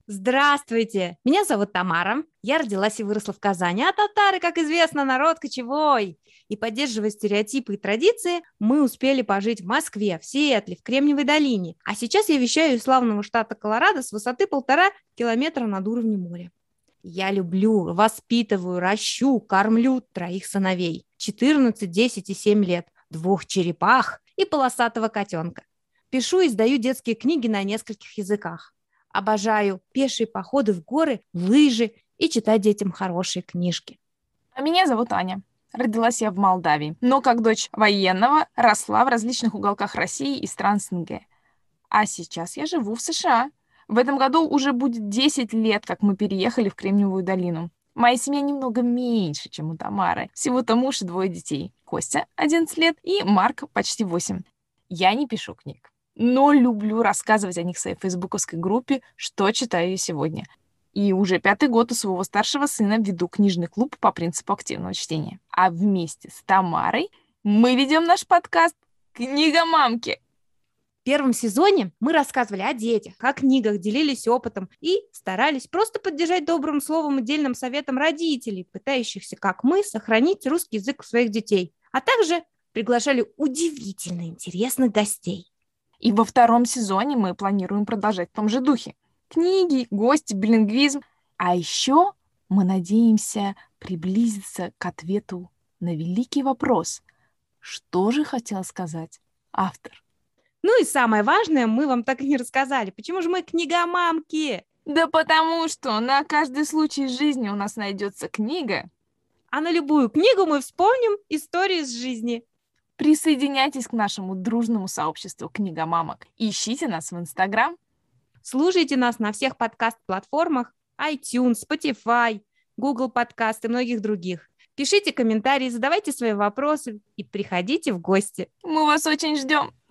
Здравствуйте! Меня зовут Тамара. Я родилась и выросла в Казани, а татары, как известно, народ кочевой. И поддерживая стереотипы и традиции, мы успели пожить в Москве, в Сиэтле, в Кремниевой долине. А сейчас я вещаю из славного штата Колорадо с высоты 1,5 километра над уровнем моря. Я люблю, воспитываю, ращу, кормлю троих сыновей. 14, 10 и 7 лет, двух черепах и полосатого котенка. Пишу и издаю детские книги на нескольких языках. Обожаю пешие походы в горы, лыжи и читать детям хорошие книжки. А меня зовут Аня. Родилась я в Молдавии, но как дочь военного росла в различных уголках России и стран СНГ. А сейчас я живу в США. В этом году уже будет 10 лет, как мы переехали в Кремниевую долину. Моя семья немного меньше, чем у Тамары. Всего-то муж и двое детей. Костя, 11 лет, и Марк, почти 8. Я не пишу книг, но люблю рассказывать о них в своей фейсбуковской группе «Что читаю я сегодня». И уже 5-й год у своего старшего сына веду книжный клуб по принципу активного чтения. А вместе с Тамарой мы ведем наш подкаст «Книга мамки». В первом сезоне мы рассказывали о детях, о книгах, делились опытом и старались просто поддержать добрым словом и дельным советом родителей, пытающихся, как мы, сохранить русский язык у своих детей, а также приглашали удивительно интересных гостей. И во 2-м сезоне мы планируем продолжать в том же духе. Книги, гости, билингвизм. А еще мы надеемся приблизиться к ответу на великий вопрос. Что же хотел сказать автор? Ну и самое важное, мы вам так и не рассказали. Почему же мы книгомамки? Да потому что на каждый случай жизни у нас найдется книга. А на любую книгу мы вспомним историю из жизни. Присоединяйтесь к нашему дружному сообществу книгомамок. Ищите нас в Инстаграм. Слушайте нас на всех подкаст-платформах iTunes, Spotify, Google Подкаст и многих других. Пишите комментарии, задавайте свои вопросы и приходите в гости. Мы вас очень ждем.